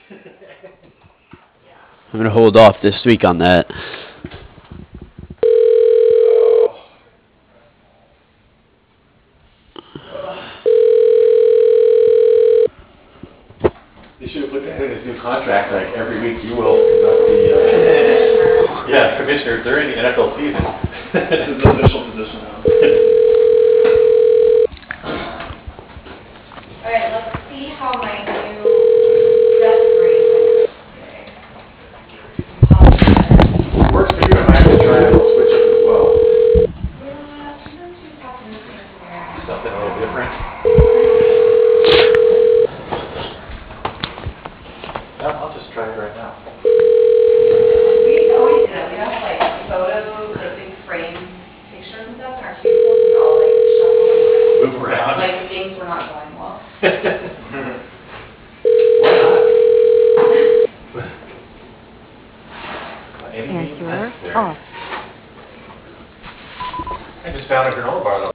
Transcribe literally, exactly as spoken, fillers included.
I'm gonna hold off this week on that. They should have put that in his new contract, like every week you will conduct the, uh, yeah, commissioner during the N F L season. It's his official position now. Alright, let's see how my new dress green went today. It works for you, I might have to try it, I'll switch up as well. Yeah, sometimes you just have to move things around. Something a little different. No, I'll just try it right now. We used to always do that. We'd have like photos, like big frame pictures and stuff in our cubicles. We'd all like shuffle them Move around. around. Like things were not going well. Why not? Any means Answer necessary. off. I just found a granola bar though.